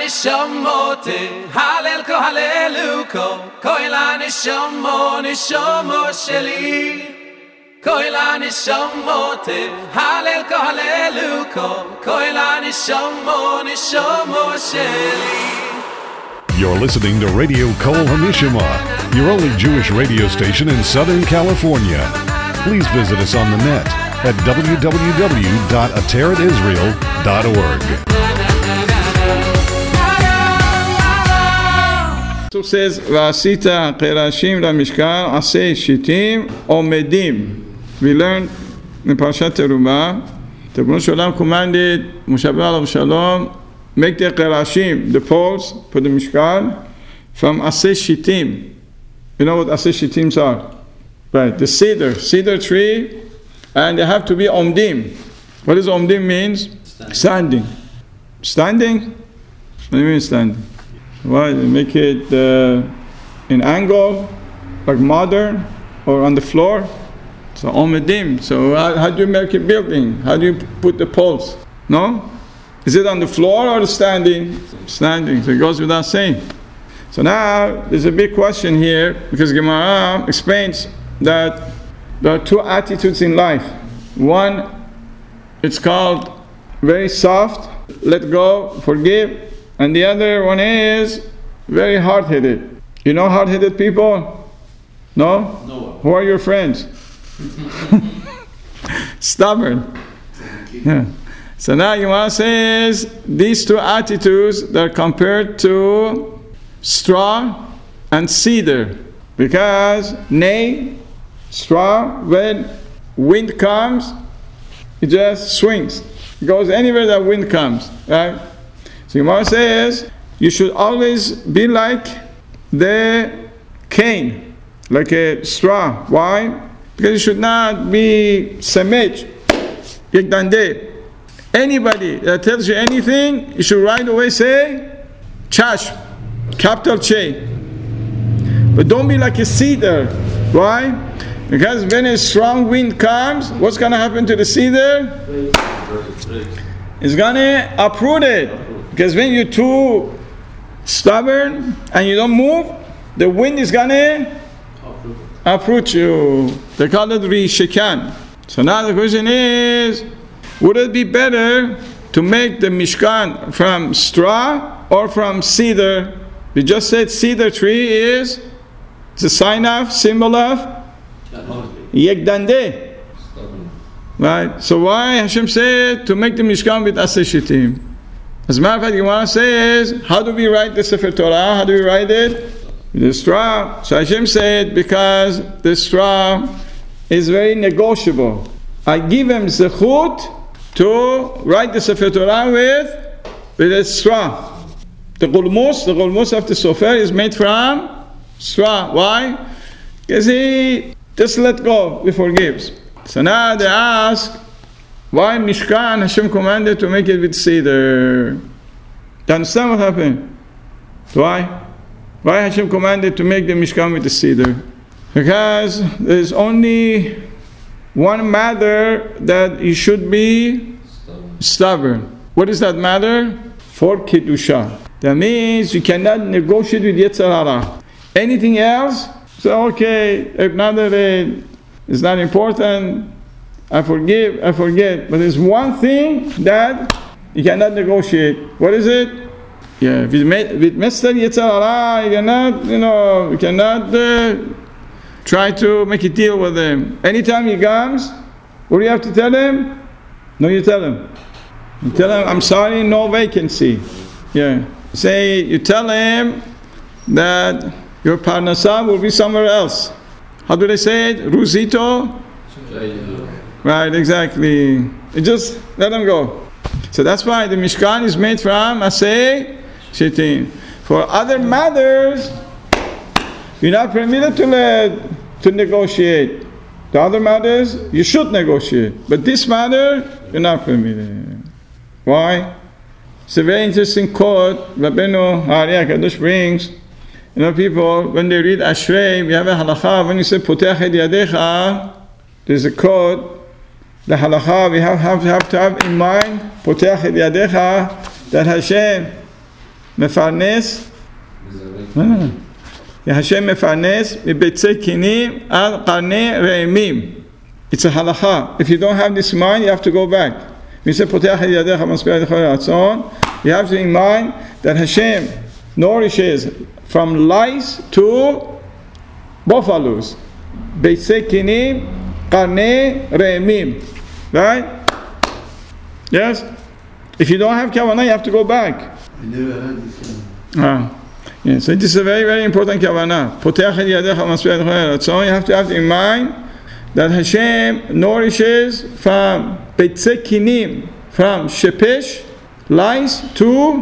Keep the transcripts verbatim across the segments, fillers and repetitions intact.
nishamote halel ko haleluko koila nishamo nishamo sheli koila nishamote halel ko haleluko koila nishamo nishamo sheli. You're listening to Radio Kol HaNishama, your only Jewish radio station in Southern California. Please visit us on the net at w w w dot ateret israel dot org. So says, V'asita qerashim lamishkan aseh shitim omedim. We learned in Parashat Terumah, the Ribono Shel Olam commanded Moshe Rabbeinu alav shalom, make the qerashim, the poles for the Mishkan, from aseh shitim. You know what aseh shitims are? Right, the cedar, cedar tree, and they have to be omdim. What does omdim means? Standing. Standing? What do you mean standing? Why? They make it uh, in angle, like modern, or on the floor. So omdim. So how, how do you make a building? How do you put the poles? No? Is it on the floor or standing? Standing. So it goes without saying. So now there's a big question here, because Gemara explains that there are two attitudes in life. One, it's called very soft, let go, forgive, and the other one is very hard-headed. You know hard-headed people? No? No. Who are your friends? Stubborn. Yeah. So now Gemara says these two attitudes that are compared to straw and cedar, because nay, straw, when wind comes, it just swings. It goes anywhere that wind comes, right? So Gemara says you should always be like the cane, like a straw. Why? Because you should not be semej, yekdande. Anybody that tells you anything, you should right away say chash, capital Ch. But don't be like a cedar. Why? Because when a strong wind comes, what's going to happen to the cedar? It's going to uproot it. Because when you're too stubborn and you don't move, the wind is going to uproot you. They call it rishekan. So now the question is, would it be better to make the Mishkan from straw or from cedar? We just said cedar tree is it's a sign of, symbol of Yekdande. Right? So why Hashem said to make the Mishkan with aseh shitim? As a matter of fact, Gemara says, how do we write the Sefer Torah? How do we write it? With the straw. So Hashem said, because the straw is very negotiable. I give him zechut to write the Sefer Torah with, with a straw. The gulmus, the gulmus of the sofer is made from straw. Why? Because he just let go, he forgives. So now they ask, why Mishkan Hashem commanded to make it with cedar? Do you understand what happened? Why? Why Hashem commanded to make the Mishkan with the cedar? Because there's only one matter that you should be stubborn. stubborn. What is that matter? For Kedusha. That means you cannot negotiate with Yetzer Hara. Anything else, so okay, if not that it's not important, I forgive, I forget. But there's one thing that you cannot negotiate. What is it? Yeah, with Mister Yetzer Hara, you cannot, you know, you cannot uh, try to make a deal with him. Anytime he comes, what do you have to tell him? No, you tell him. You tell him, I'm sorry, no vacancy. Yeah. Say, you tell him that your parnasah will be somewhere else. How do they say it? Ruzito? Right, exactly. You just let them go. So that's why the Mishkan is made from aseh shitim. For other matters, you're not permitted to let, to negotiate. The other matters, you should negotiate. But this matter, you're not permitted. Why? It's a very interesting quote Rabbeinu Hari HaKadosh brings. You know, people, when they read Ashrei, we have a halakha, when you say Potech et yadecha, there's a quote, the halakha, we have, have, have to have in mind, Potech et yadecha, that Hashem, מפרנס, השם מפרנס מביצי קינים על קרני רעמים. It's a halacha. If you don't have this in mind, you have to go back. We say, פותח את ידיך משביע ידיך לרצון. You have to in mind that Hashem nourishes from lice to buffaloes. ביצי קינים, קרני רעמים. Right? Yes? If you don't have kavanah, you have to go back. I never heard this one. Ah. Yeah, so this is a very, very important kavanah. פותח את ידיך משביע ידיך לרצון. You have to have in mind that Hashem nourishes from ביצי קינים, from shepesh, lice, to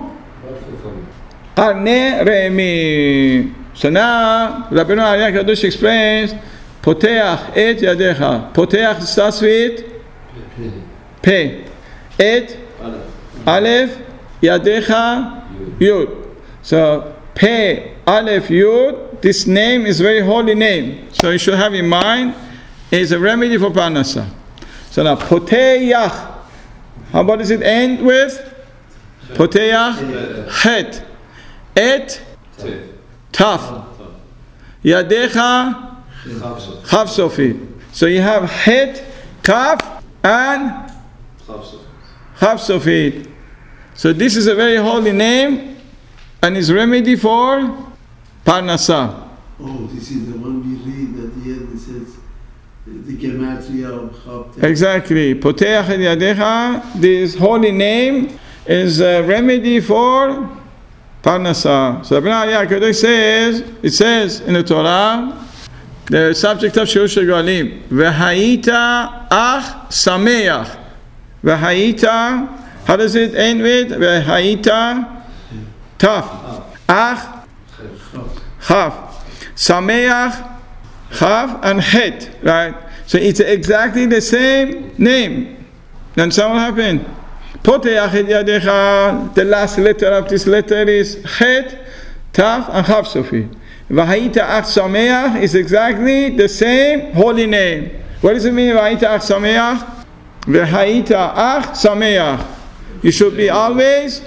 קרני רעמים. So now, Rabbeinu Aryeh HaKadosh explains, פותח את ידיך. פותח starts with פה. את א', ידיך, יוד. So, פה, א', יוד, this name is very holy name. So you should have in mind, it's a remedy for parnasa. So now, poteach. How about does it end with? Poteach, het. Et, taf. Yadecha, chaf sofi. So you have het, kaf, and chaf sofi. So this is a very holy name, and is remedy for parnasa. Oh, this is the one we read at the end. It says the gematria of Chab. Exactly. Poteach et yadecha. This holy name is a remedy for parnasa. So Rabbeinu Aryeh HaKadosh says, it says in the Torah, the subject of Shiur Galim, v'hayita ach sameach. V'hayita, how does it end with? V'hayita taf. Ach chaf. Sameach, chaf, and het. Right? So it's exactly the same name. Then something happened. Poteach et yadecha. The last letter of this letter is het, taf, and chaf sofi. V'hayita ach sameach is exactly the same holy name. What does it mean? V'hayita ach sameach. V'hayita ach sameach. You should be always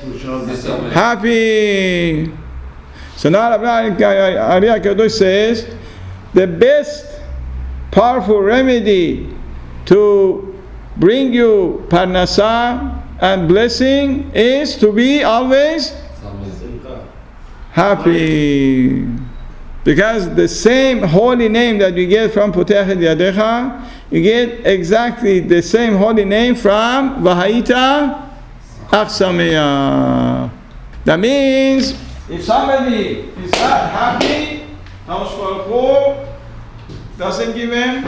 happy. So now Rabbeinu Aryeh HaKadosh says, the best powerful remedy to bring you parnasa and blessing is to be always happy. Because the same holy name that you get from Poteach et Yadecha, you get exactly the same holy name from V'hayita ach sameach. That means if somebody is not happy, Hakadosh Baruch Hu doesn't give him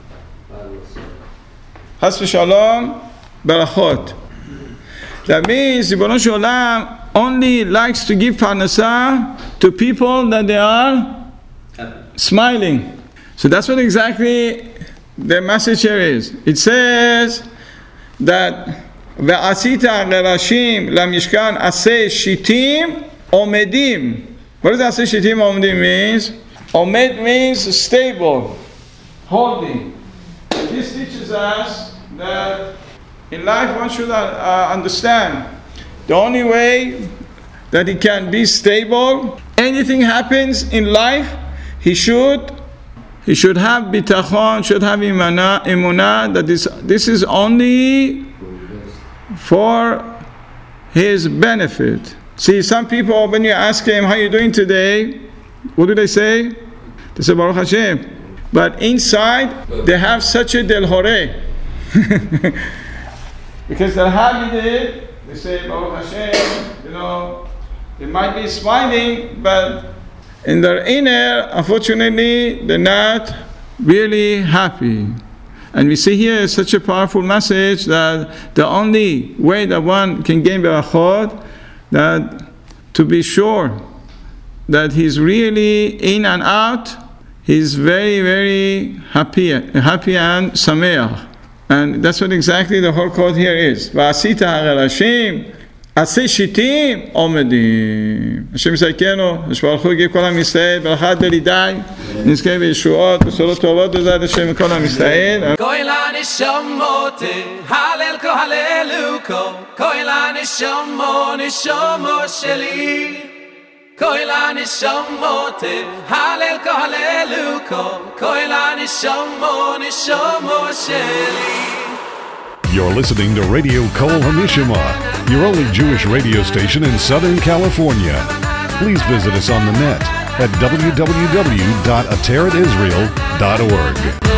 Chas v'shalom barachot. That means Ribono Shel Olam only likes to give parnasa to people that they are smiling. So that's what exactly the message here is. It says that ve'asita gerashim lamishkan aseh shitim omedim. What does aseh shitim omedim means? Omed means stable, holding. This teaches us that in life one should uh, understand the only way that he can be stable, anything happens in life, he should he should have bitachon, should have imana, imunah, that this, this is only for his benefit. See, some people, when you ask him, how are you doing today? What do they say? They say, Baruch Hashem. But inside, they have such a del hore. Because they're happy there, they say, Baruch Hashem, you know, they might be smiling, but in their inner, unfortunately, they're not really happy. And we see here such a powerful message that the only way that one can gain berachot, that to be sure that he's really in and out, he's very, very happy, happy and sameach. And that's what exactly the whole quote here is. V'asita ha'gerashim aseh shitim omedim. Hashem yisaykeinu, Hashem Baruch Hu give kol Am Yisrael berachat deliday, nizkei v'yeshuot, v'sorot tovot v'zad Hashem kol Am Yisrael. Kol haneshomot, halel kol haleluko, kol haneshomot, neshomot sheli. Koila nishamote, halel ko halelu ko, koila nishamo nishamo sheli. You're listening to Radio Kol Hanishma, your only Jewish radio station in Southern California. Please visit us on the net at w w w dot ateret israel dot org.